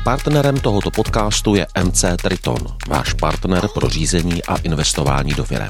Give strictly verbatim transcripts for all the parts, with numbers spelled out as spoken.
Partnerem tohoto podcastu je M C Triton, váš partner pro řízení a investování do firem.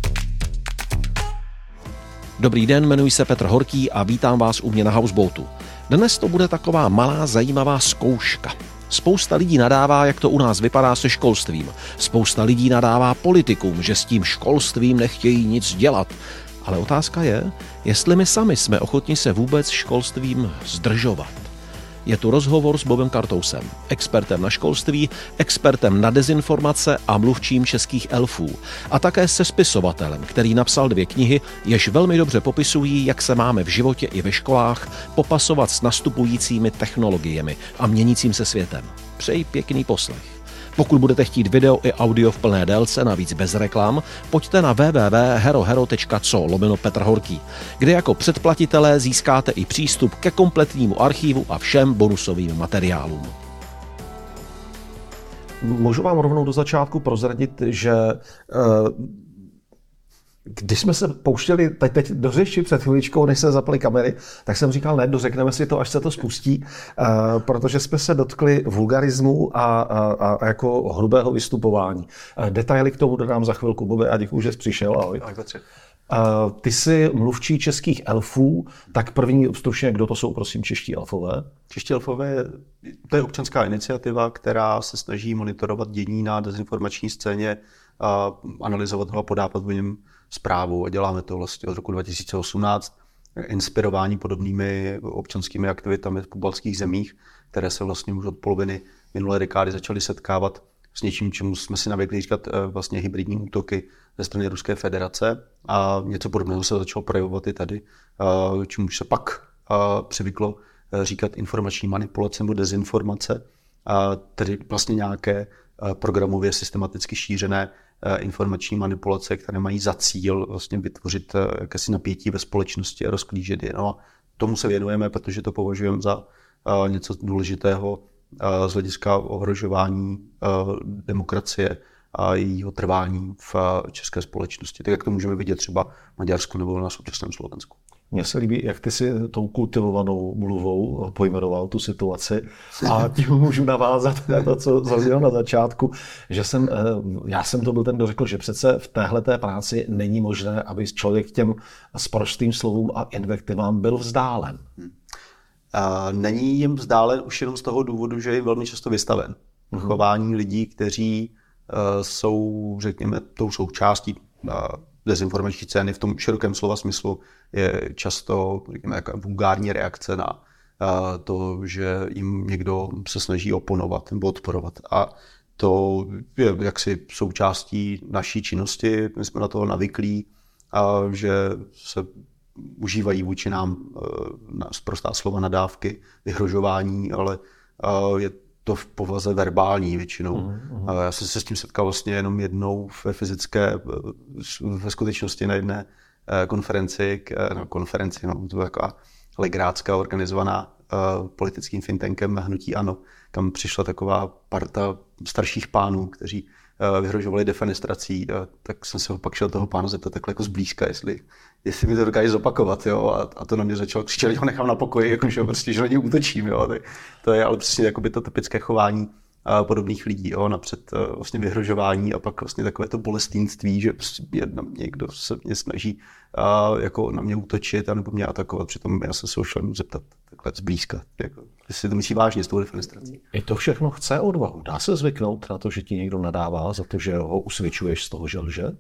Dobrý den, jmenuji se Petr Horký a vítám vás u mě na Houseboatu. Dnes to bude taková malá zajímavá zkouška. Spousta lidí nadává, jak to u nás vypadá se školstvím. Spousta lidí nadává politikům, že s tím školstvím nechtějí nic dělat. Ale otázka je, jestli my sami jsme ochotni se vůbec školstvím zdržovat. Je tu rozhovor s Bobem Kartousem, expertem na školství, expertem na dezinformace a mluvčím českých elfů. A také se spisovatelem, který napsal dvě knihy, jež velmi dobře popisují, jak se máme v životě i ve školách popasovat s nastupujícími technologiemi a měnícím se světem. Přeji pěkný poslech. Pokud budete chtít video i audio v plné délce, navíc bez reklam, pojďte na w w w tečka herohero tečka co lomeno Petr Horký, kde jako předplatitelé získáte i přístup ke kompletnímu archivu a všem bonusovým materiálům. Můžu vám rovnou do začátku prozradit, že uh... když jsme se pouštěli teď, teď do řeči před chviličkou, než se zaply kamery, tak jsem říkal, ne, dořekneme si to, až se to spustí, uh, protože jsme se dotkli vulgarismu a, a, a jako hrubého vystupování. Uh, detaily k tomu dodám za chvilku. Bobe, a děkuju, že jsi přišel. Ahoj. Ahoj, Petře. Uh, ty jsi mluvčí českých elfů, tak první stručně, kdo to jsou, prosím, čeští elfové? Čeští elfové, to je občanská iniciativa, která se snaží monitorovat dění na dezinformační scéně, a analyzovat ho a podávat v něm zprávu. A děláme to vlastně od roku dva tisíce osmnáct, inspirování podobnými občanskými aktivitami v pobaltských zemích, které se vlastně už od poloviny minulé dekády začaly setkávat s něčím, čemu jsme si navykli říkat vlastně hybridní útoky ze strany Ruské federace. A něco podobného se začalo projevovat i tady, čemu se pak přivyklo říkat informační manipulace nebo dezinformace, a tedy vlastně nějaké programově systematicky šířené informační manipulace, které mají za cíl vlastně vytvořit jakési napětí ve společnosti a rozklížit je. No a tomu se věnujeme, protože to považujeme za něco důležitého z hlediska ohrožování demokracie a jejího trvání v české společnosti. Tak jak to můžeme vidět třeba v Maďarsku nebo na současném Slovensku. Mně se líbí, jak ty si tou kultivovanou mluvou pojmenoval tu situaci a tím můžu navázat na to, co zaznělo na začátku, že jsem, já jsem to byl ten, kdo řekl, že přece v téhleté práci není možné, aby člověk těm sprostým slovům a invektivám byl vzdálen. Hmm. A není jim vzdálen už jenom z toho důvodu, že je velmi často vystaven. Hmm. Chování lidí, kteří uh, jsou, řekněme, tou součástí uh, dezinformační scény v tom širokém slova smyslu je často jako vulgární reakce na uh, to, že jim někdo se snaží oponovat nebo odporovat. A to je jaksi součástí naší činnosti, my jsme na to navyklí, uh, že se užívají vůči nám uh, sprostá slova, nadávky, vyhrožování, ale uh, je to v povaze verbální většinou. Uh-huh. Já jsem se s tím setkal vlastně jenom jednou ve fyzické, ve skutečnosti na jedné konferenci, no, konferenci, no, to byla taková legrácká organizovaná uh, politickým think tankem Hnutí ANO, kam přišla taková parta starších pánů, kteří uh, vyhrožovali defenestrací, uh, tak jsem se ho pak šel toho pána zeptat takhle jako zblízka, jestli, jestli mi to dokáže zopakovat, jo, a, a to na mě začalo křičet, že ho nechám na pokoji, jakože prostě, že na něj útočím, jo, tak to je ale přesně jakoby to typické chování uh, podobných lidí, jo, napřed uh, vlastně vyhrožování a pak vlastně takové to bolestínství, že prostě někdo se mě snaží uh, jako na mě útočit a nebo mě atakovat, přitom já jsem se ho šel zeptat takhle zblízka, jako, jestli to myslí vážně s tou defenestrací. I to všechno chce odvahu. Dá se zvyknout na to, že ti někdo nadává za to, že ho usvědčuješ z toho, že lže?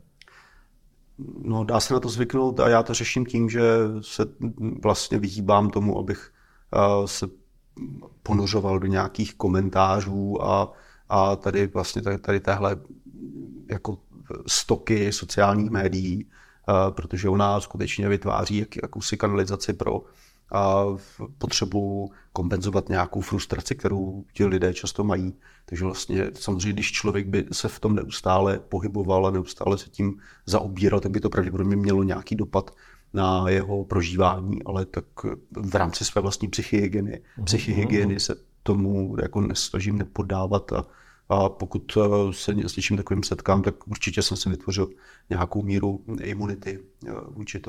No, dá se na to zvyknout a já to řeším tím, že se vlastně vyhýbám tomu, abych uh, se ponořoval do nějakých komentářů a, a tady vlastně tady, tady téhle jako stoky sociálních médií, uh, protože ona skutečně vytváří jak, jakousi kanalizaci pro uh, potřebu kompenzovat nějakou frustraci, kterou ti lidé často mají. Takže vlastně samozřejmě, když člověk by se v tom neustále pohyboval a neustále se tím zaobíral, tak by to pravděpodobně mělo nějaký dopad na jeho prožívání, ale tak v rámci své vlastní psychihygieny, psychihygieny se tomu jako nesnažím nepodávat a, a pokud se s něčím takovým setkám, tak určitě jsem si vytvořil nějakou míru imunity vůči tomu.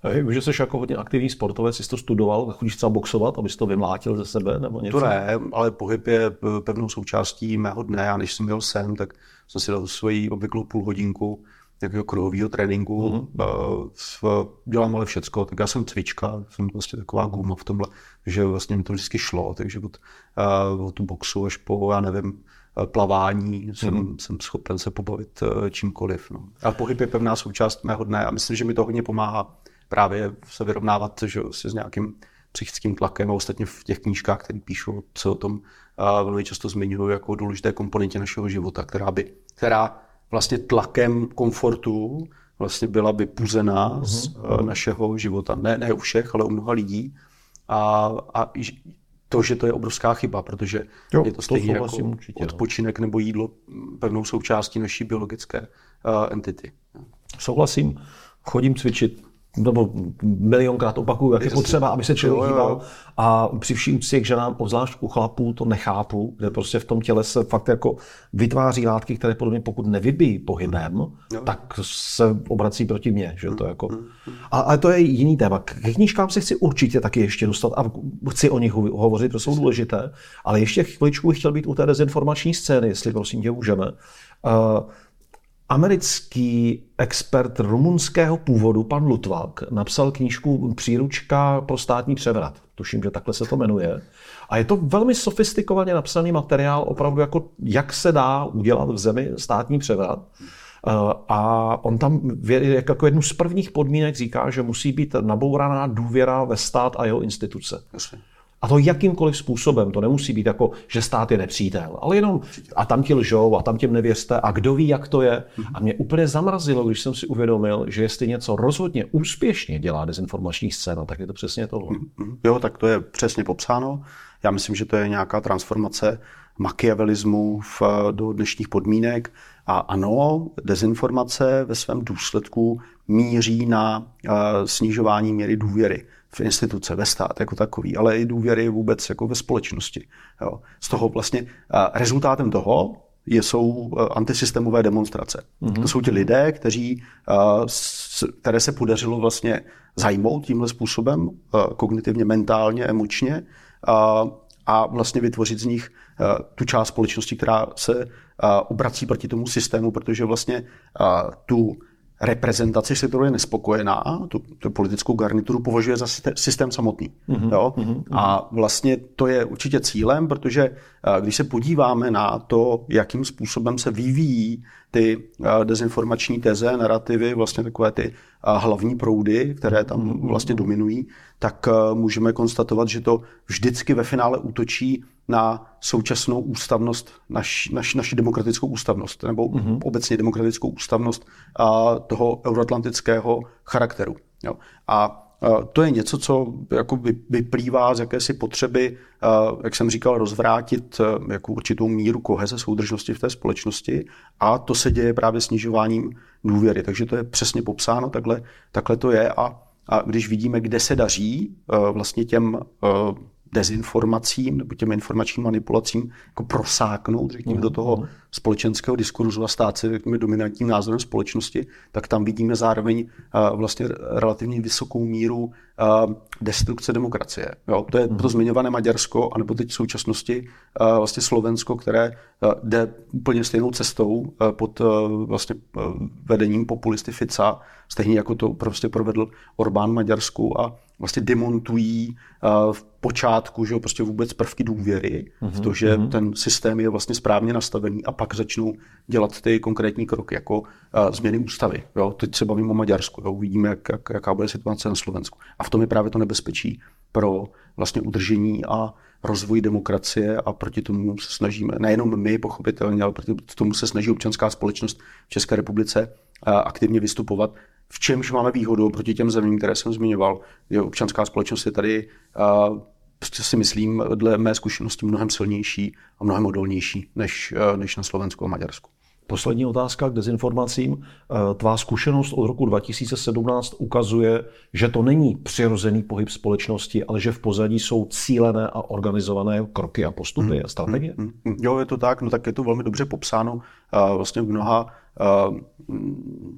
Hej, že jsi jako hodně aktivní sportovec, jsi to studoval, chodíš třeba boxovat, abys to vymlátil ze sebe nebo něco? To ne, ale pohyb je pevnou součástí mého dne. A než jsem byl sem, tak jsem si dal svoji obvyklou půl hodinku takového kruhového tréninku. Mm-hmm. Dělám ale všecko, tak já jsem cvička, jsem vlastně taková guma v tomhle, že vlastně mi to vždycky šlo, takže od, od tu boxu až po, já nevím, plavání jsem, mm-hmm. jsem schopen se pobavit čímkoliv. No. A pohyb je pevná součást mého dne a myslím, že mi to hodně pomáhá právě se vyrovnávat že, s nějakým psychickým tlakem a ostatně v těch knížkách, které píšu, se o tom a velmi často zmiňuji jako důležité komponentě našeho života, která by, která vlastně tlakem komfortu vlastně byla vypuzená z mm-hmm. našeho života. Ne, ne u všech, ale u mnoha lidí. A, a to, že to je obrovská chyba, protože jo, je to stejně to jako určitě, odpočinek nebo jídlo pevnou součástí naší biologické uh, entity. Souhlasím, chodím cvičit, nebo milionkrát opakuju, jak je potřeba, aby se člověk hýbal. A při vší úctě k ženám, obzvlášť u chlapů, to nechápu, kde prostě v tom těle se fakt jako vytváří látky, které podle mě pokud nevybíjí pohybem, no. tak se obrací proti mně. Že to jako... a, ale to je jiný téma. K knížkám se chci určitě taky ještě dostat a chci o nich hovořit, protože jsou důležité, ale ještě chviličku chtěl být u té dezinformační scény, jestli prosím tě můžeme. Uh, Americký expert rumunského původu, pan Lutvak, napsal knížku Příručka pro státní převrat. Tuším, že takhle se to jmenuje. A je to velmi sofistikovaně napsaný materiál, opravdu jako jak se dá udělat v zemi státní převrat. A on tam jako jednu z prvních podmínek říká, že musí být nabouraná důvěra ve stát a jeho instituce. A to jakýmkoliv způsobem, to nemusí být jako, že stát je nepřítel, ale jenom a tam ti lžou a tam těm nevěřte a kdo ví, jak to je. A mě úplně zamrazilo, když jsem si uvědomil, že jestli něco rozhodně úspěšně dělá dezinformační scéna, tak je to přesně tohle. Jo, tak to je přesně popsáno. Já myslím, že to je nějaká transformace machiavelismu v, do dnešních podmínek. A ano, dezinformace ve svém důsledku míří na uh, snižování míry důvěry v instituce, ve stát jako takový, ale i důvěry vůbec jako ve společnosti. Jo. Z toho vlastně uh, rezultátem toho je, jsou uh, antisystémové demonstrace. Mm-hmm. To jsou ti lidé, kteří, uh, s, které se podařilo vlastně zajmout tímhle způsobem, uh, kognitivně, mentálně, emočně, uh, a vlastně vytvořit z nich uh, tu část společnosti, která se uh, obrací proti tomu systému, protože vlastně uh, tu reprezentaci, se kterou je nespokojená, tu, tu politickou garnituru považuje za systém samotný. Mm-hmm. Jo? Mm-hmm. A vlastně to je určitě cílem, protože uh, když se podíváme na to, jakým způsobem se vyvíjí ty uh, dezinformační teze, narrativy, vlastně takové ty uh, hlavní proudy, které tam mm-hmm. vlastně dominují, tak uh, můžeme konstatovat, že to vždycky ve finále útočí na současnou ústavnost, naš, naš, naši demokratickou ústavnost, nebo mm-hmm. obecně demokratickou ústavnost a toho euroatlantického charakteru. Jo. A, a to je něco, co jako vyplývá z jakési potřeby, a, jak jsem říkal, rozvrátit jako určitou míru koheze, soudržnosti v té společnosti, a to se děje právě snižováním důvěry. Takže to je přesně popsáno, takhle, takhle to je. A, a když vidíme, kde se daří a, vlastně těm a, dezinformacím nebo těm informačním manipulacím jako prosáknout, řekněme, mm. do toho společenského diskurzu a stát se řekněme, dominantním názorem společnosti, tak tam vidíme zároveň uh, vlastně relativně vysokou míru uh, destrukce demokracie. Jo, to je mm. to zmiňované Maďarsko, anebo teď v současnosti uh, vlastně Slovensko, které uh, jde úplně stejnou cestou uh, pod uh, vlastně uh, vedením populisty Fica, stejně jako to prostě provedl Orbán v Maďarsku, a vlastně demontují uh, v počátku, že jo, prostě vůbec prvky důvěry mm-hmm. v to, že mm-hmm. ten systém je vlastně správně nastavený, a pak začnou dělat ty konkrétní kroky, jako uh, změny ústavy. Jo. Teď se bavím o Maďarsku, jo. Uvidíme, jak, jak, jaká bude situace na Slovensku. A v tom je právě to nebezpečí pro vlastně udržení a rozvoj demokracie, a proti tomu se snažíme, nejenom my pochopitelně, ale proti tomu se snaží občanská společnost v České republice uh, aktivně vystupovat. V čemž máme výhodu proti těm zemím, které jsem zmiňoval, že občanská společnost je tady, uh, si myslím, dle mé zkušenosti mnohem silnější a mnohem odolnější než, uh, než na Slovensku a Maďarsku. Poslední otázka k dezinformacím. Tvá zkušenost od roku dva tisíce sedmnáct ukazuje, že to není přirozený pohyb společnosti, ale že v pozadí jsou cílené a organizované kroky a postupy a strategie? Hmm, hmm, jo, je to tak, no tak je to velmi dobře popsáno uh, vlastně v mnoha uh,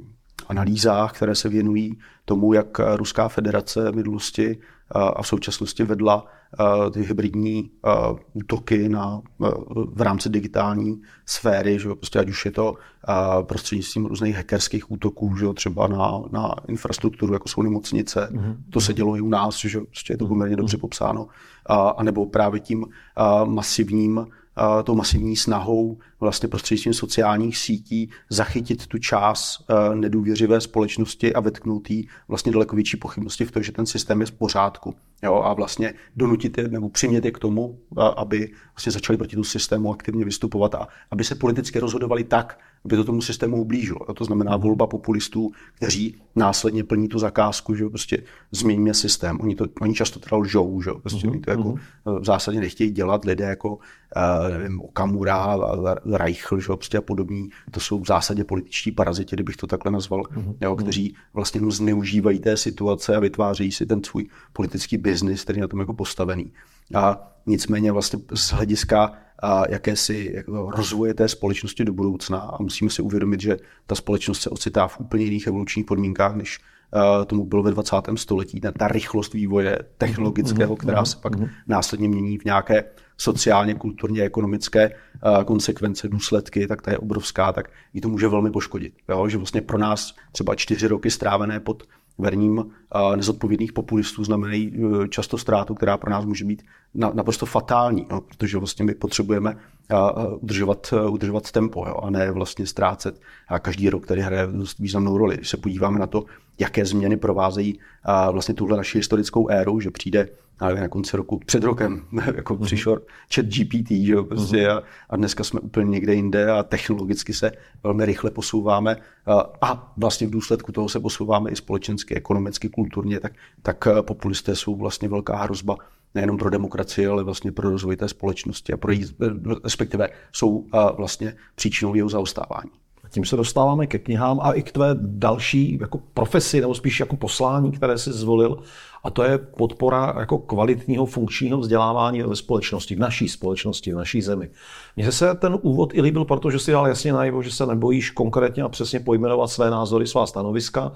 analýzách, které se věnují tomu, jak Ruská federace v minulosti a v současnosti vedla ty hybridní útoky na, v rámci digitální sféry, že prostě ať už je to prostřednictvím různých hackerských útoků, že třeba na, na infrastrukturu, jako jsou nemocnice, mm-hmm. to se dělo i u nás, že prostě je to poměrně dobře popsáno, a, a nebo právě tím masivním tou masivní snahou vlastně prostřednictvím sociálních sítí zachytit tu část nedůvěřivé společnosti a vetknout jí vlastně daleko větší pochybnosti v tom, že ten systém je v pořádku. Jo, a vlastně donutit je nebo přimět je k tomu, aby vlastně začali proti tomu systému aktivně vystupovat a aby se politicky rozhodovali tak, aby to tomu systému ublížilo. To znamená volba populistů, kteří následně plní tu zakázku, že prostě změníme systém. Oni, to, oni často teda lžou, že prostě uh-huh, oni to jako uh-huh. v zásadě nechtějí dělat. Lidé jako uh, nevím, Okamura, Reichl, že prostě a podobní. To jsou v zásadě političtí paraziti, kdybych to takhle nazval, uh-huh. jo, kteří vlastně zneužívají té situace a vytvářejí si ten svůj politický biznis, který je na tom jako postavený. A nicméně vlastně z hlediska a jakési jako rozvoje té společnosti do budoucna a musíme si uvědomit, že ta společnost se ocitá v úplně jiných evolučních podmínkách, než uh, tomu bylo ve dvacátém století. Ta, ta rychlost vývoje technologického, která se pak následně mění v nějaké sociálně, kulturně, ekonomické uh, konsekvence, důsledky, tak ta je obrovská, tak i to může velmi poškodit. Jo? Že vlastně pro nás třeba čtyři roky strávené pod vedením uh, nezodpovědných populistů znamenají uh, často ztrátu, která pro nás může být na, naprosto fatální, no, protože vlastně my potřebujeme uh, udržovat, uh, udržovat tempo, jo, a ne vlastně ztrácet a každý rok tady hraje dost významnou roli. Když se podíváme na to, jaké změny provázejí uh, vlastně tuhle naši historickou éru, že přijde ale na konci roku, před rokem, jako mm-hmm. přišel chat G P T, že jo, prostě mm-hmm. a, a dneska jsme úplně někde jinde a technologicky se velmi rychle posouváme a, a vlastně v důsledku toho se posouváme i společensky, ekonomicky, kulturně, tak, tak populisté jsou vlastně velká hrozba nejenom pro demokracii, ale vlastně pro rozvoj té společnosti a pro jí, respektive jsou vlastně příčinou jeho zaostávání. Tím se dostáváme ke knihám a i k tvé další jako profesi, nebo spíš jako poslání, které jsi zvolil, a to je podpora jako kvalitního funkčního vzdělávání ve společnosti, v naší společnosti, v naší zemi. Mně se ten úvod i líbil, protože si dal jasně najevo, že se nebojíš konkrétně a přesně pojmenovat své názory, svá stanoviska,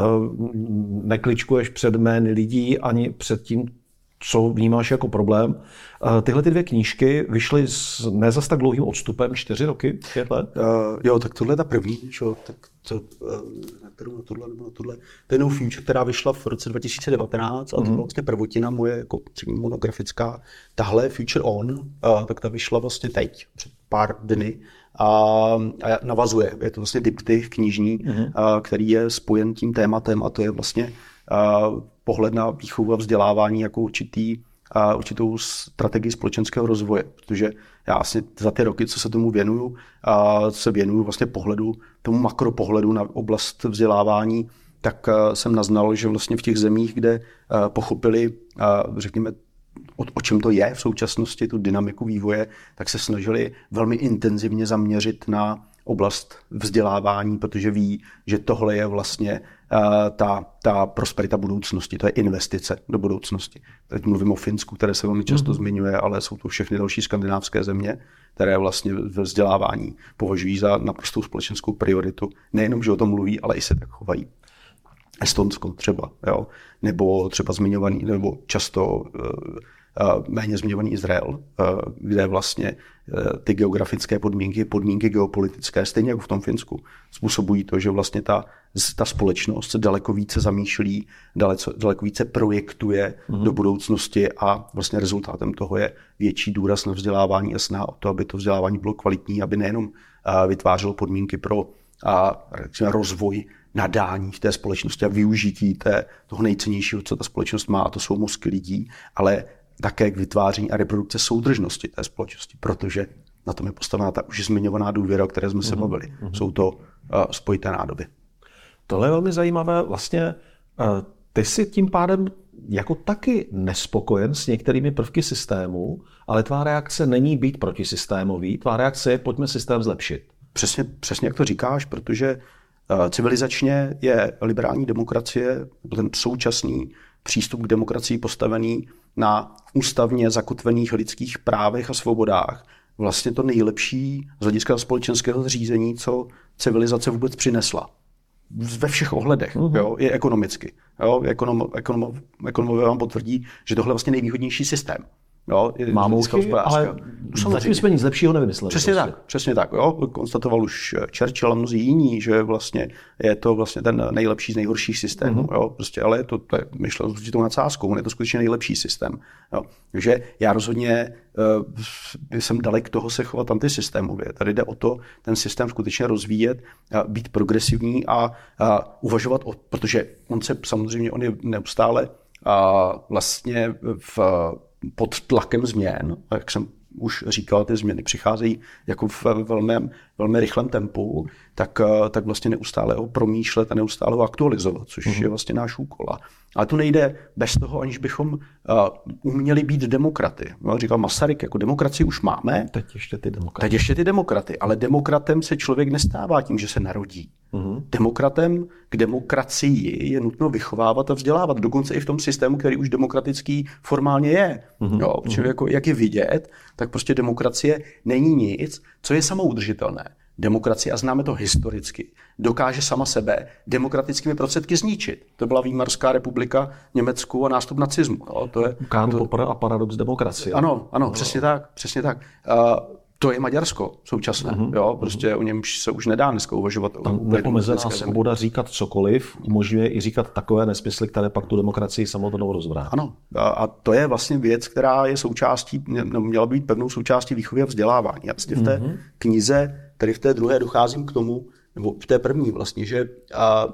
nekličkuješ před jmény lidí ani před tím, co vnímáš jako problém. Tyhle ty dvě knížky vyšly s ne zas tak dlouhým odstupem, čtyři roky, pět let? Uh, jo, tak tohle je ta první, čo, tak to, uh, na kterou na tohle, nebo na tohle, to je No Future, která vyšla v roce dva tisíce devatenáct a to byla vlastně prvotina moje jako monografická. Tahle Future On, uh, tak ta vyšla vlastně teď, před pár dny a, a navazuje. Je to vlastně diptych knižní, uh-huh. uh, který je spojen tím tématem a to je vlastně uh, pohled na výchovu a vzdělávání jako určitý, uh, určitou strategii společenského rozvoje, protože já vlastně za ty roky, co se tomu věnuju, uh, se věnuju vlastně pohledu, tomu makropohledu na oblast vzdělávání, tak uh, jsem naznal, že vlastně v těch zemích, kde uh, pochopili, uh, řekněme, o, o čem to je v současnosti, tu dynamiku vývoje, tak se snažili velmi intenzivně zaměřit na oblast vzdělávání, protože ví, že tohle je vlastně uh, ta, ta prosperita budoucnosti, to je investice do budoucnosti. Teď mluvím o Finsku, které se velmi často mm-hmm. zmiňuje, ale jsou to všechny další skandinávské země, které vlastně ve vzdělávání považují za naprostou společenskou prioritu. Nejenom, že o tom mluví, ale i se tak chovají. Estonsko třeba, jo? Nebo třeba zmiňovaný, nebo často uh, uh, méně zmiňovaný Izrael, uh, kde vlastně uh, ty geografické podmínky, podmínky geopolitické, stejně jako v tom Finsku, způsobují to, že vlastně ta, ta společnost se daleko více zamýšlí, daleko, daleko více projektuje mm-hmm. do budoucnosti a vlastně rezultátem toho je větší důraz na vzdělávání a snaha o to, aby to vzdělávání bylo kvalitní, aby nejenom uh, vytvářelo podmínky pro uh, rozvoj nadání v té společnosti a využití té, toho nejcennějšího, co ta společnost má, a to jsou mozky lidí, ale také k vytváření a reprodukce soudržnosti té společnosti, protože na tom je postavená ta už zmiňovaná důvěra, o které jsme se bavili. Mm-hmm. Jsou to uh, spojité nádoby. Tohle je velmi zajímavé. Vlastně uh, ty jsi tím pádem jako taky nespokojen s některými prvky systému, ale tvá reakce není být protisystémový, tvá reakce je pojďme systém zlepšit. Přesně, přesně jak to říkáš, protože civilizačně je liberální demokracie, ten současný přístup k demokracii postavený na ústavně zakotvených lidských právech a svobodách vlastně to nejlepší z hlediska společenského zřízení, co civilizace vůbec přinesla. ve všech ohledech, uh-huh. jo, i ekonomicky. Jo, ekonom, ekonom, ekonomové vám potvrdí, že tohle je vlastně nejvýhodnější systém. Jo, Mámouchy, ale zatím jsme nic lepšího nevymysleli. Přesně prostě. tak, přesně tak. Jo. Konstatoval už Churchill a mnozí jiní, že vlastně je to vlastně ten nejlepší z nejhorších systémů. Mm-hmm. Jo. Prostě, ale je to, to je myšleno s určitou nadsázkou, je to skutečně nejlepší systém. Jo. Takže já rozhodně uh, jsem dalek toho se chovat antisystémově. Tady jde o to, ten systém skutečně rozvíjet, uh, být progresivní a uh, uvažovat o, protože on se samozřejmě, on je neustále uh, vlastně v pod tlakem změn, jak jsem už říkal, ty změny přicházejí jako v velmi, velmi rychlém tempu, tak, tak vlastně neustále ho promýšlet a neustále ho aktualizovat, což mm. je vlastně náš úkol. Ale to nejde bez toho, aniž bychom uh, uměli být demokraty. No, říkal Masaryk, jako demokracii už máme. Teď ještě ty demokraty. Teď ještě ty demokraty. Ale demokratem se člověk nestává tím, že se narodí. Mm. Demokratem k demokracii je nutno vychovávat a vzdělávat. Dokonce i v tom systému, který už demokratický formálně je. Mm. Jo, mm. Jako, jak je vidět, tak prostě demokracie není nic, co je samoudržitelné. Demokracie, a známe to historicky, dokáže sama sebe demokratickými prostředky zničit. To byla Výmarská republika Německu a nástup nacismu. No, to je Kant Popper a paradox demokracie. Ano, ano, no. přesně tak, přesně tak. Uh, to je Maďarsko současné. Uh-huh. Jo, prostě uh-huh. o něm se už nedá dneska uvažovat. Tam neomezená svoboda říkat cokoliv umožňuje i říkat takové nesmysly, které pak tu demokracii samotnou rozvrátí. Ano, a, a to je vlastně věc, která je součástí, měla být pevnou součástí výchovy a vzdělávání. A vlastně v té uh-huh. knize, tady v té druhé docházím k tomu, nebo v té první vlastně, že a,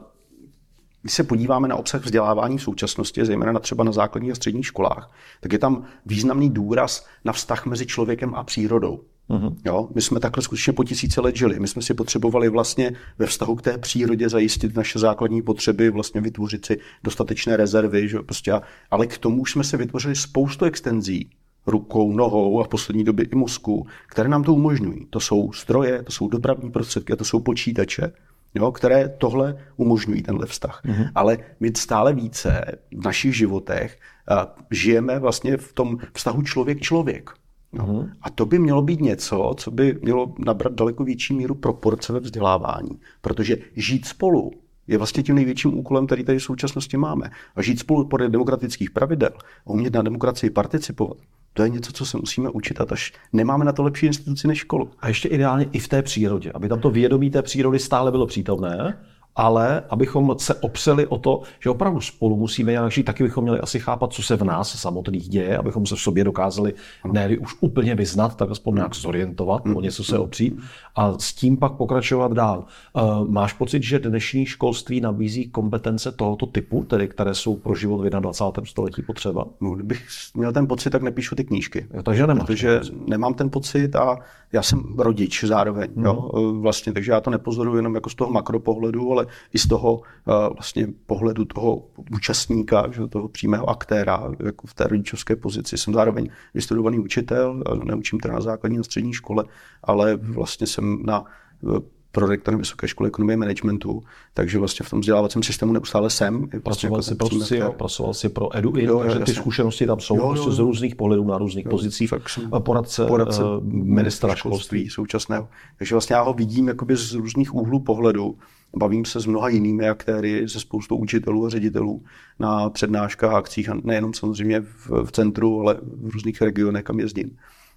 když se podíváme na obsah vzdělávání v současnosti, zejména na třeba na základních a středních školách, tak je tam významný důraz na vztah mezi člověkem a přírodou. Mm-hmm. Jo, my jsme takhle skutečně po tisíce let žili. My jsme si potřebovali vlastně ve vztahu k té přírodě zajistit naše základní potřeby, vlastně vytvořit si dostatečné rezervy, že prostě, ale k tomu už jsme se vytvořili spoustu extenzí rukou, nohou a v poslední době i mozku, které nám to umožňují. To jsou stroje, to jsou dopravní prostředky, to jsou počítače, jo, které tohle umožňují, tenhle vztah. Mm-hmm. Ale my stále více v našich životech uh, žijeme vlastně v tom vztahu člověk-člověk. No. Mm-hmm. A to by mělo být něco, co by mělo nabrat daleko větší míru proporce ve vzdělávání. Protože žít spolu je vlastně tím největším úkolem, který tady v současnosti máme. A žít spolu podle demokratických pravidel a umět na demokracii participovat, to je něco, co se musíme učit, a až nemáme na to lepší instituci než školu. A ještě ideálně i v té přírodě, aby tam to vědomí té přírody stále bylo přítomné, ale abychom se opřeli o to, že opravdu spolu musíme nějak žít, taky bychom měli asi chápat, co se v nás samotných děje, abychom se v sobě dokázali ne už úplně vyznat, tak aspoň nějak zorientovat, o něco se opřít a s tím pak pokračovat dál. Máš pocit, že dnešní školství nabízí kompetence tohoto typu, tedy které jsou pro život v dvacátém prvním století potřeba? No, kdybych měl ten pocit, tak nepíšu ty knížky. Jo, takže nemáš. Protože nemám ten pocit a já jsem rodič zároveň. Hmm. Jo, vlastně, takže já to nepozoruju jenom jako z toho makropohledu, ale i z toho vlastně pohledu toho účastníka, že, toho přímého aktéra, jako v té rodičovské pozici. Jsem zároveň vystudovaný učitel, neučím teda na základní a střední škole, ale vlastně jsem na prorektorem Vysoké školy ekonomie a managementu, takže vlastně v tom vzdělávacím systému neustále jsem. Pracoval vlastně jsi pro S I O, pracoval jsi pro EduIn, jo, takže jo, ty zkušenosti tam jsou jo, jo, prostě z různých pohledů na různých jo, pozicích. Poradce, poradce uh, ministra školství současného. Takže vlastně já ho vidím jakoby z různých úhlů pohledu. Bavím se s mnoha jinými aktéry, se spoustou učitelů a ředitelů na přednáškách a akcích, a nejenom samozřejmě v, v centru, ale v různých regionech, kam jezdím.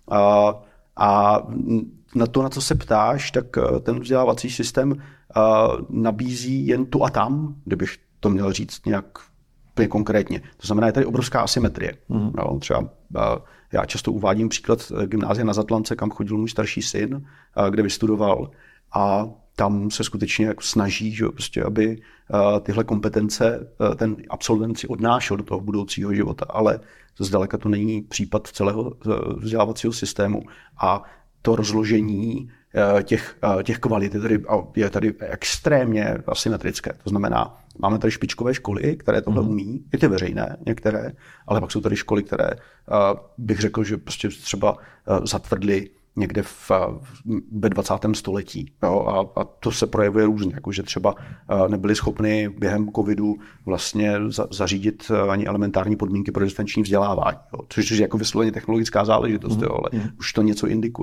A, a na to, na co se ptáš, tak ten vzdělávací systém nabízí jen tu a tam, kdybych to měl říct nějak konkrétně. To znamená, je tady obrovská asymetrie. Mm. No, třeba já často uvádím příklad gymnázia na Zatlance, kam chodil můj starší syn, kde vystudoval, a tam se skutečně jako snaží, že prostě, aby tyhle kompetence ten absolvent si odnášel do toho budoucího života, ale zdaleka to není případ celého vzdělávacího systému. A to rozložení těch, těch kvalit je tady, je tady extrémně asymetrické. To znamená, máme tady špičkové školy, které tohle mm. umí, i ty veřejné některé, ale pak jsou tady školy, které bych řekl, že prostě třeba zatvrdly někde v, ve dvacátém století. Jo, a, a to se projevuje různě, jakože třeba nebyli schopni během covidu vlastně za, zařídit ani elementární podmínky pro distanční vzdělávání. Jo, což je jako vysloveně technologická záležitost, mm. jo, ale mm. už to něco indikuje.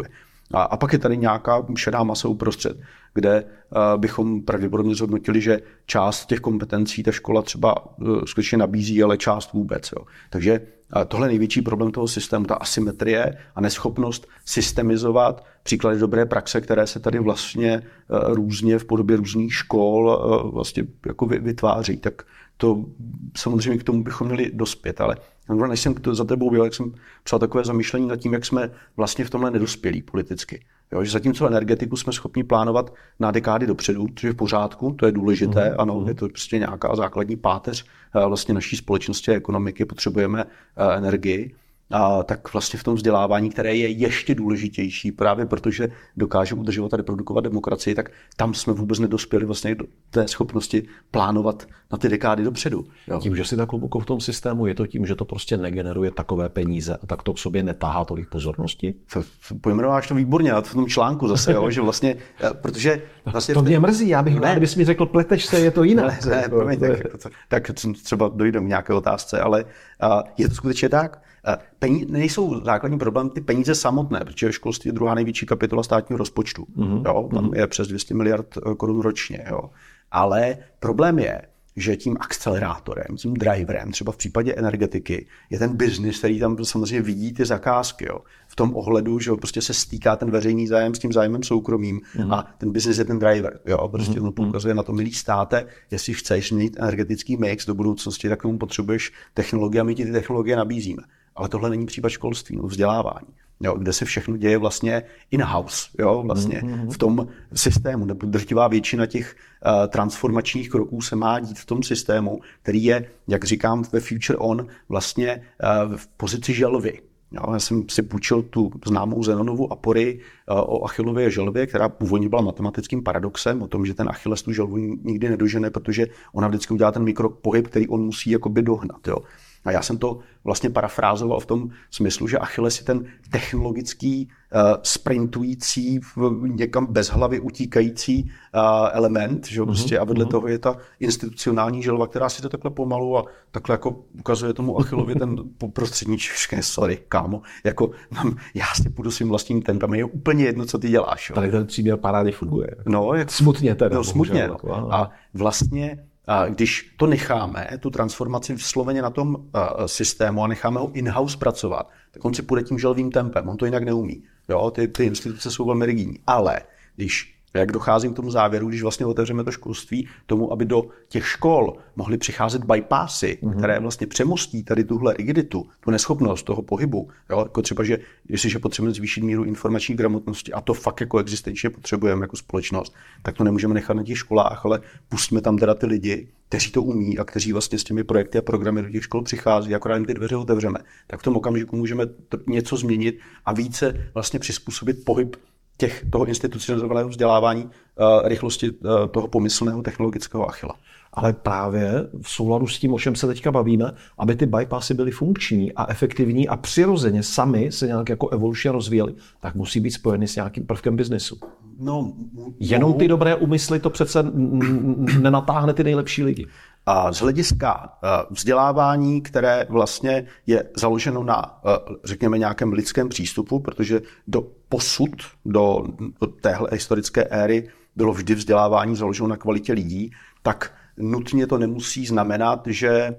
A, a pak je tady nějaká šedá masa uprostřed, kde uh, bychom pravděpodobně zhodnotili, že část těch kompetencí ta škola třeba uh, skutečně nabízí, ale část vůbec. Jo. Takže uh, tohle je největší problém toho systému, ta asymetrie a neschopnost systemizovat příklady dobré praxe, které se tady vlastně uh, různě v podobě různých škol uh, vlastně jako vytváří. Tak to samozřejmě k tomu bychom měli dospět, ale než jsem to za tebou byl, jak jsem psal takové zamýšlení nad tím, jak jsme vlastně v tomhle nedospělí politicky. Jo, že zatímco energetiku jsme schopni plánovat na dekády dopředu, což je v pořádku, to je důležité, mm. ano, je to prostě nějaká základní páteř vlastně naší společnosti a ekonomiky, potřebujeme energii. A tak vlastně v tom vzdělávání, které je ještě důležitější, právě protože dokáže udržovat a reprodukovat demokracii, tak tam jsme vůbec nedospěli vlastně do té schopnosti plánovat na ty dekády dopředu. Jo. Tím, že si tak hluboko v tom systému, je to tím, že to prostě negeneruje takové peníze a tak to k sobě netáhá tolik pozornosti? Pojmenováš to výborně, a v tom článku zase, jo, že vlastně, protože... Vlastně to mě mrzí, já bych rád, kdybys mi řekl, pleteš se, je to jiné. Ne, ne, promiň, tak, tak třeba dojdem k nějaké otázce, ale je to skutečně tak. Peníze nejsou základní problém ty peníze samotné, protože školství je druhá největší kapitola státního rozpočtu. Mm-hmm. Jo, tam je přes dvě stě miliard korun ročně. Jo. Ale problém je, že tím akcelerátorem, tím driverem, třeba v případě energetiky, je ten biznis, který tam samozřejmě vidí ty zakázky. Jo. V tom ohledu, že prostě se stýká ten veřejný zájem s tím zájmem soukromým mm. a ten biznis je ten driver. Jo. Prostě mm. on poukazuje na to, milý státe, jestli chceš změnit energetický mix do budoucnosti, tak k tomu potřebuješ technologie a my ti ty technologie nabízíme. Ale tohle není případ školství, no, vzdělávání, jo, kde se všechno děje vlastně in-house, jo, vlastně mm-hmm. v tom systému, nebo drtivá většina těch uh, transformačních kroků se má dít v tom systému, který je, jak říkám ve Future On, vlastně uh, v pozici želvy. Jo, já jsem si půjčil tu známou Zenonovu aporii uh, o Achillově želvě, která původně byla matematickým paradoxem o tom, že ten Achilles tu želvu nikdy nedožene, protože ona vždycky udělá ten mikropohyb, který on musí jakoby dohnat. Jo. A já jsem to vlastně parafrázoval v tom smyslu, že Achilles je ten technologický, uh, sprintující, někam bez hlavy utíkající uh, element, že? Prostě, mm-hmm. a vedle mm-hmm. toho je ta institucionální želva, která si to takhle pomalu a takhle jako ukazuje tomu Achillovi ten prostřední češké, sorry, kámo, jako já si půjdu svým vlastním tempem, je úplně jedno, co ty děláš. Jo? Tady ten příběh parádě funguje. No, jak, smutně teda. No, smutně. No. A vlastně a když to necháme, tu transformaci vysloveně na tom uh, systému a necháme ho in-house pracovat, tak on si půjde tím želvým tempem, on to jinak neumí. Jo, ty, ty instituce jsou velmi rigidní. Ale když, jak docházím k tomu závěru, když vlastně otevřeme to školství, tomu, aby do těch škol mohly přicházet bypassy, mm-hmm. které vlastně přemostí tady tuhle rigiditu, tu neschopnost toho pohybu, jo, jako třeba, že jestliže potřebujeme zvýšit míru informační gramotnosti, a to fakt jako existenčně potřebujeme jako společnost, tak to nemůžeme nechat na těch školách, ale pustíme tam teda ty lidi, kteří to umí a kteří vlastně s těmi projekty a programy do těch škol přichází, akorát jim ty dveře otevřeme. Tak v tom okamžiku můžeme něco změnit a více vlastně přizpůsobit pohyb těch, toho institucionalizovaného vzdělávání uh, rychlosti uh, toho pomyslného technologického Achilla. Ale právě v souladu s tím, o čem se teďka bavíme, aby ty bypassy byly funkční a efektivní a přirozeně sami se nějak jako evolučně rozvíjely, tak musí být spojeny s nějakým prvkem biznesu. No, Jenom ty dobré úmysly to přece nenatáhne ty nejlepší lidi. A z hlediska vzdělávání, které vlastně je založeno na, řekněme, nějakém lidském přístupu, protože do posud, do, do téhle historické éry bylo vždy vzdělávání založeno na kvalitě lidí, tak nutně to nemusí znamenat, že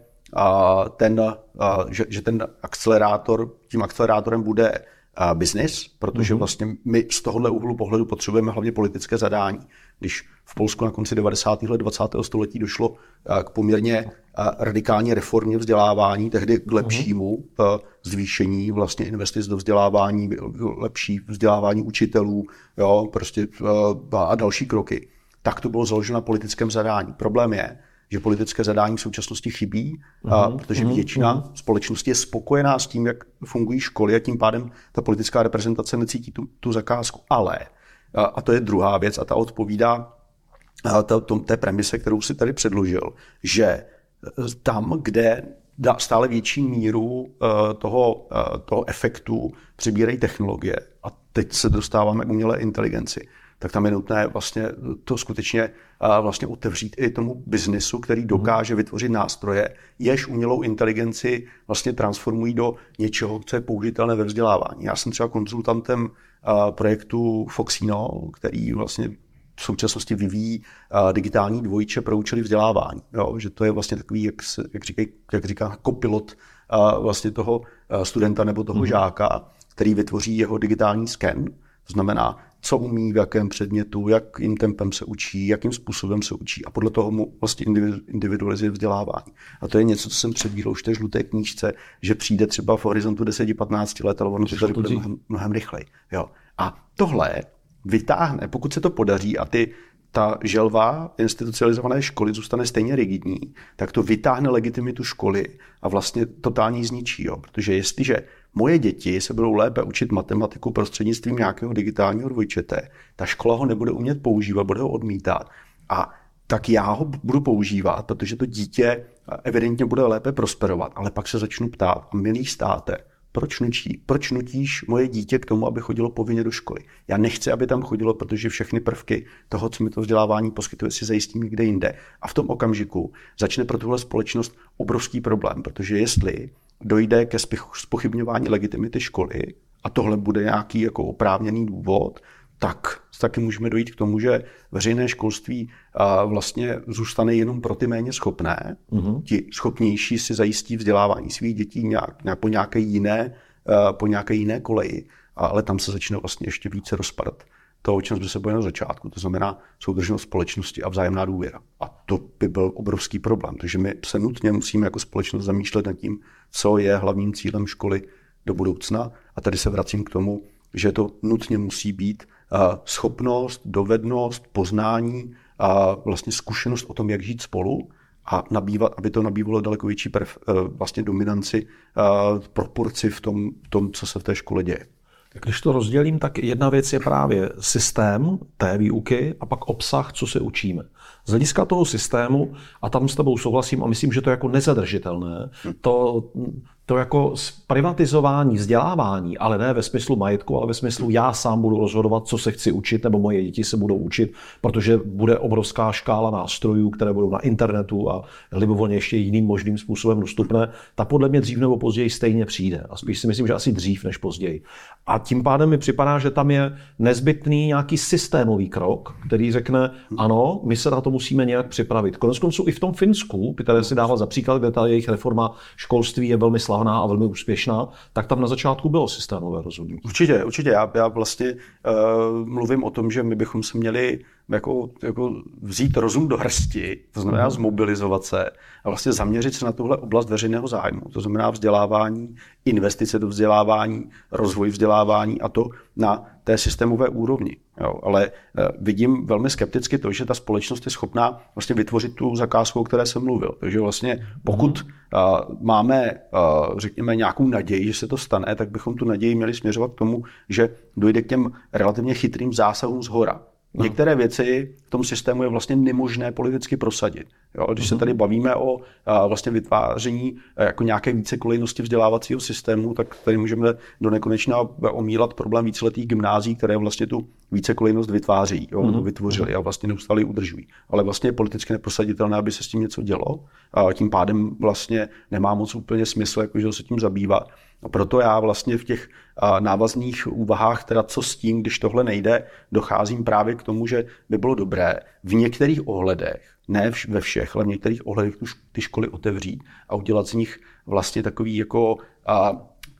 ten, že, že ten akcelerátor, tím akcelerátorem bude business, protože vlastně my z tohohle úhlu pohledu potřebujeme hlavně politické zadání. Když v Polsku na konci devadesátých let dvacátého století došlo k poměrně radikální reformě vzdělávání, tehdy k lepšímu zvýšení vlastně investic do vzdělávání, lepší vzdělávání učitelů, jo, prostě a další kroky, tak to bylo založeno na politickém zadání. Problém je, že politické zadání v současnosti chybí, mm-hmm. protože většina mm-hmm. společnosti je spokojená s tím, jak fungují školy a tím pádem ta politická reprezentace necítí tu, tu zakázku. Ale, a to je druhá věc a ta odpovídá ta, tom, té premise, kterou si tady předložil, že tam, kde dá stále větší míru toho, toho efektu přibírají technologie a teď se dostáváme k umělé inteligenci, tak tam je nutné vlastně to skutečně vlastně otevřít i tomu biznisu, který dokáže vytvořit nástroje, jež umělou inteligenci vlastně transformují do něčeho, co je použitelné ve vzdělávání. Já jsem třeba konzultantem projektu Foxino, který vlastně v současnosti vyvíjí digitální dvojče pro účely vzdělávání. Jo, že to je vlastně takový, jak, se, jak, říkají, jak říká, kopilot vlastně toho studenta nebo toho mm-hmm. žáka, který vytvoří jeho digitální sken. To znamená, co umí, v jakém předmětu, jakým tempem se učí, jakým způsobem se učí a podle toho mu vlastně individualizuje vzdělávání. A to je něco, co jsem předvídal už v té žluté knížce, že přijde třeba v horizontu deset patnáct let, ale ono to tady bude mnohem, mnohem rychleji. Jo. A tohle vytáhne, pokud se to podaří a ty ta želva institucionalizované školy zůstane stejně rigidní, tak to vytáhne legitimitu školy a vlastně totálně zničí. Jo. Protože jestliže moje děti se budou lépe učit matematiku prostřednictvím nějakého digitálního dvojčete, ta škola ho nebude umět používat, bude ho odmítat a tak já ho budu používat, protože to dítě evidentně bude lépe prosperovat, ale pak se začnu ptát, milý státe, Proč, nutí, proč nutíš moje dítě k tomu, aby chodilo povinně do školy? Já nechci, aby tam chodilo, protože všechny prvky toho, co mi to vzdělávání poskytuje, si zajistím někde jinde. A v tom okamžiku začne pro tuhle společnost obrovský problém, protože jestli dojde ke zpochybňování legitimity školy a tohle bude nějaký jako oprávněný důvod, tak taky můžeme dojít k tomu, že veřejné školství vlastně zůstane jenom pro ty méně schopné. Mm-hmm. Ti schopnější si zajistí vzdělávání svých dětí nějak, nějak po, nějaké jiné, po nějaké jiné koleji, ale tam se začne vlastně ještě více rozpadat to, o čem jsme se bavili na začátku. To znamená soudržnost společnosti a vzájemná důvěra. A to by byl obrovský problém. Takže my se nutně musíme jako společnost zamýšlet nad tím, co je hlavním cílem školy do budoucna. A tady se vracím k tomu, že to nutně musí být schopnost, dovednost, poznání a vlastně zkušenost o tom, jak žít spolu a nabývat, aby to nabývalo daleko větší prv, vlastně dominanci, proporci v tom, v tom, co se v té škole děje. Když to rozdělím, tak jedna věc je právě systém té výuky a pak obsah, co se učíme. Z hlediska toho systému, a tam s tebou souhlasím a myslím, že to je jako nezadržitelné, to, to jako privatizování vzdělávání, ale ne ve smyslu majetku, ale ve smyslu já sám budu rozhodovat, co se chci učit, nebo moje děti se budou učit, protože bude obrovská škála nástrojů, které budou na internetu a libovolně ještě jiným možným způsobem dostupné, ta podle mě dřív nebo později stejně přijde. A spíš si myslím, že asi dřív než později. A tím pádem mi připadá, že tam je nezbytný nějaký systémový krok, který řekne, ano, my se na to musíme nějak připravit. Koneckonců i v tom Finsku, které si dával za příklad, kde ta jejich reforma školství je velmi slavná a velmi úspěšná, tak tam na začátku bylo systémové rozhodnutí. Určitě, určitě. Já, já vlastně uh, mluvím o tom, že my bychom se měli jako, jako vzít rozum do hrsti, to znamená zmobilizovat se a vlastně zaměřit se na tuhle oblast veřejného zájmu. To znamená vzdělávání, investice do vzdělávání, rozvoj vzdělávání a to na té systémové úrovni. Jo, ale uh, vidím velmi skepticky to, že ta společnost je schopná vlastně vytvořit tu zakázku, o které jsem mluvil. Takže vlastně pokud uh, máme, uh, řekněme, nějakou naději, že se to stane, tak bychom tu naději měli směřovat k tomu, že dojde k těm relativně chytrým zásahům zhora. Některé věci v tom systému je vlastně nemožné politicky prosadit. Jo, když se tady bavíme o a, vlastně vytváření a, jako nějaké vícekolejnosti vzdělávacího systému, tak tady můžeme do nekonečna omílat problém víceletých gymnázií, které vlastně tu vícekolejnost vytváří, jo, mm-hmm. vytvořili a vlastně neustále ji udržují. Ale vlastně je politicky neprosaditelné, aby se s tím něco dělo. A tím pádem vlastně nemá moc úplně smysl, jakože se tím zabývat. A proto já vlastně v těch návazných úvahách, teda co s tím, když tohle nejde, docházím právě k tomu, že by bylo dobré v některých ohledech, ne ve všech, ale v některých ohledech ty školy otevřít a udělat z nich vlastně takový jako a,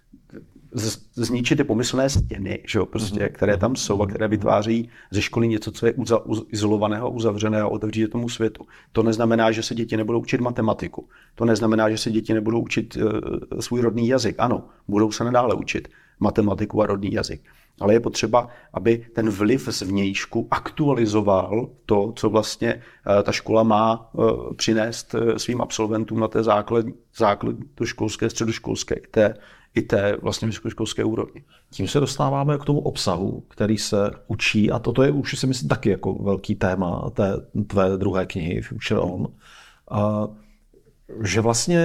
z, zničit ty pomyslné stěny, že jo, prostě, které tam jsou a které vytváří ze školy něco, co je uza, uz, izolovaného, uzavřeného a otevřít tomu světu. To neznamená, že se děti nebudou učit matematiku. To neznamená, že se děti nebudou učit uh, svůj rodný jazyk. Ano, budou se nadále učit matematiku a rodný jazyk. Ale je potřeba, aby ten vliv zvnějšku aktualizoval to, co vlastně uh, ta škola má uh, přinést uh, svým absolventům na té základ, základ to školské, středoškolské, té i té vlastně vysokoškolské úrovni. Tím se dostáváme k tomu obsahu, který se učí, a toto je už si myslím taky jako velký téma té tvé druhé knihy Future On, a, že vlastně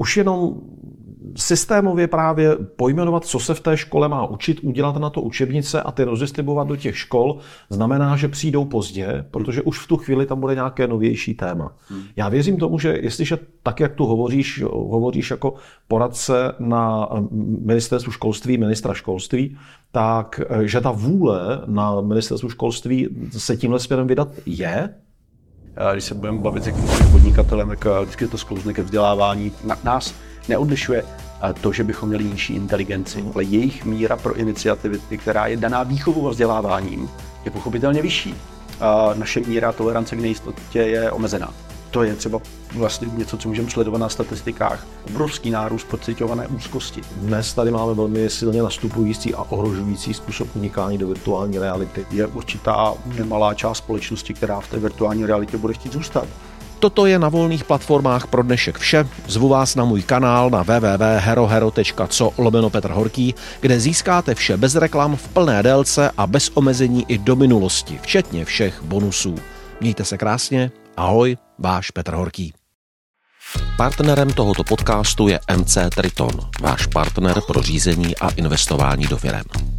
už jenom systémově právě pojmenovat, co se v té škole má učit, udělat na to učebnice a ty rozdistribuovat do těch škol, znamená, že přijdou pozdě, protože už v tu chvíli tam bude nějaké novější téma. Já věřím tomu, že jestliže tak, jak tu hovoříš, hovoříš jako poradce na ministerstvu školství, ministra školství, tak že ta vůle na ministerstvu školství se tímhle směrem vydat je. Když se budeme bavit s jakýmkoliv podnikatelem, tak vždycky to sklouzne ke vzdělávání. Na nás neodlišuje to, že bychom měli nižší inteligenci, ale jejich míra pro iniciativity, která je daná výchovou a vzděláváním, je pochopitelně vyšší. A naše míra tolerance k nejistotě je omezená. To je třeba vlastně něco, co můžeme sledovat na statistikách. Obrovský nárůst pociťované úzkosti. Dnes tady máme velmi silně nastupující a ohrožující způsob unikání do virtuální reality. Je určitá nemalá část společnosti, která v té virtuální realitě bude chtít zůstat. Toto je na volných platformách pro dnešek vše. Zvu vás na můj kanál na w w w tečka herohero tečka co lomeno Petr Horký, kde získáte vše bez reklam, v plné délce a bez omezení i do minulosti, včetně všech bonusů. Mějte se krásně, ahoj, váš Petr Horký. Partnerem tohoto podcastu je M C Triton, váš partner pro řízení a investování do firem.